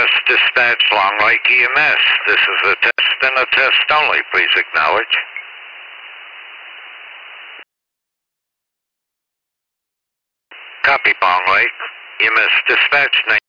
EMS dispatch, Long Lake EMS. This is a test and a test only. Please acknowledge. Copy, Long Lake. EMS dispatch,